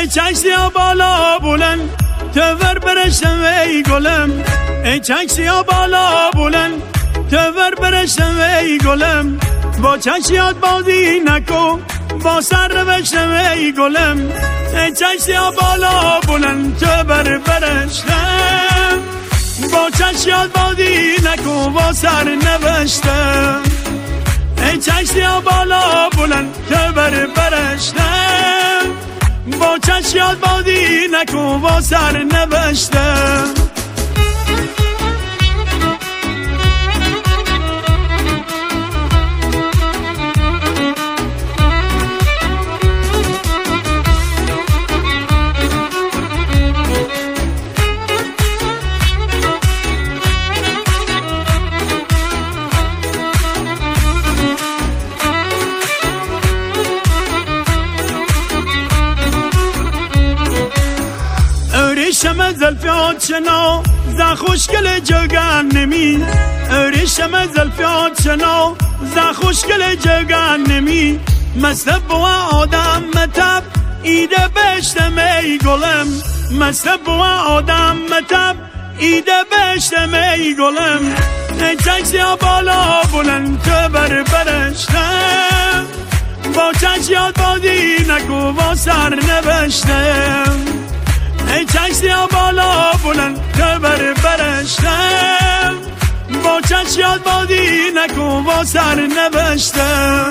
ای چشیا بالا بلند تو ور برشتم ای گلم ای چشیا بالا بلند تو ور برشتم ای گلم با چشیات بازی نکن با سر روشتم ای گلم ای چشیا بالا بلند تو ور برشتم با چشیات بازی نکن با سر نوشتم ای چشیا بالا بلند تو ور برشتم با چشیات بازی نکن با سر نوشتم ریشم زلفیات شنا ز خوشگل جگن نمی ریشم زلفیات شنا ز خوشگل جگن نمی مصب و آدم متب ایده بشتم ای گلم مصب و آدم متب ایده بشتم ای گلم ای چشیا بالا بلند تو بر برشتم با چشیات بازی نکو با سر نوشتم ای چشیا بالا بلند تو بر برشتم با چشیات بازی نکن با سر نوشتم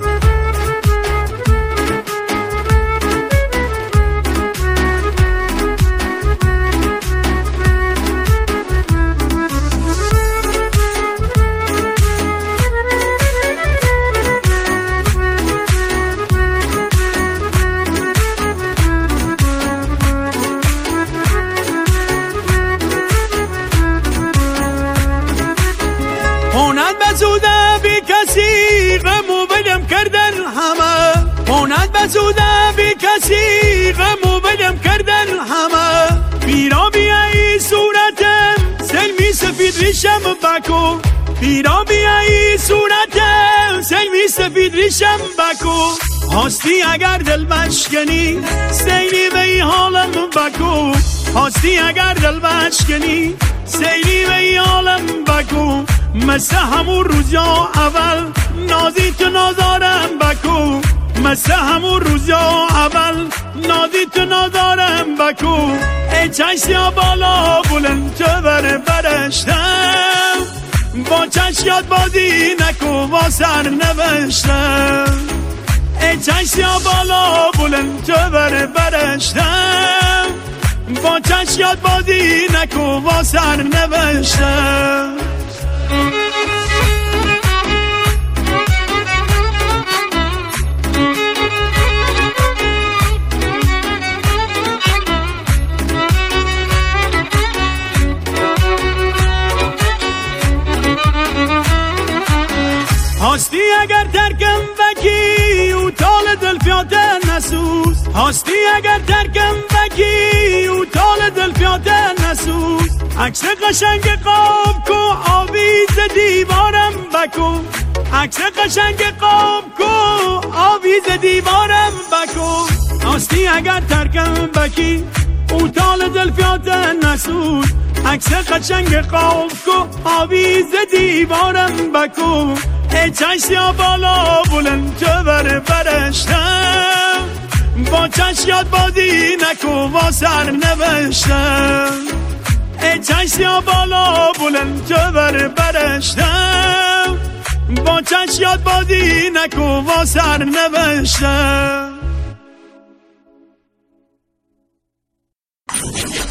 بسوده بی کسی غمو بدم کردن همه ماند بسوده بی کسی غمو بدم کردن همه بیرا بیایی صورتم سلمی سفید ریشم بکو بیرا بیایی صورتم سلمی سفید ریشم بکو هستی اگر دل بشکنی سیری به ای حالم بکو هستی اگر دل بشکنی سیری به ای حالم بکو مثل همون روزا اول نازی تو نازارم بکو مثل همون روزا اول نازی تو نازارم بکو ای چشیا بالا بلند تو بر برشتم با چشیات بازی نکو با سر نوشتم ای چشیا بالا بلند تو بر برشتم با چشیات بازی نکو با سر نوشتم هستی اگر ترکم بکی و تال دل فیات نسوز هستی اگر ترکم بکی و تال دل فیات نسوز عکس قشنگ قاب کو آویز دیوارم بکو عکس قشنگ قاب کو آویز دیوارم بکو هستی اگر ترکم بکی و تال دل فیات نسوز عکس قشنگ قاب کو آویز دیوارم بکو ای چشیا بالا بلند تو بر برشتم با چشیات بازی نکو با سر نوشتم ای چشیا بالا بلند تو بر برشتم با چشیات بازی نکو با سر نوشتم